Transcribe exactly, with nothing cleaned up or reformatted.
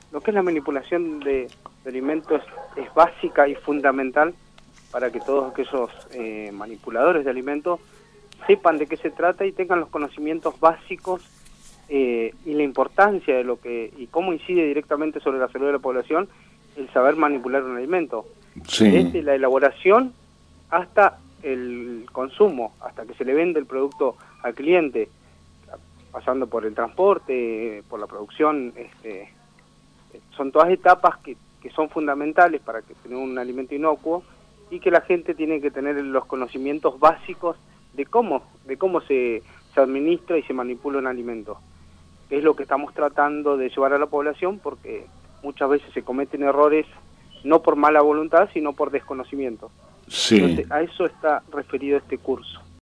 lo que es la manipulación de, de alimentos es, es básica y fundamental para que todos aquellos eh, manipuladores de alimentos sepan de qué se trata y tengan los conocimientos básicos eh, y la importancia de lo que y cómo incide directamente sobre la salud de la población el saber manipular un alimento. Sí. Desde la elaboración hasta el consumo, hasta que se le vende el producto al cliente, pasando por el transporte, por la producción, este, son todas etapas que, que son fundamentales para que tener un alimento inocuo y que la gente tiene que tener los conocimientos básicos de cómo, de cómo se, se administra y se manipula un alimento. Es lo que estamos tratando de llevar a la población porque muchas veces se cometen errores no por mala voluntad, sino por desconocimiento. Sí. Entonces, a eso está referido este curso.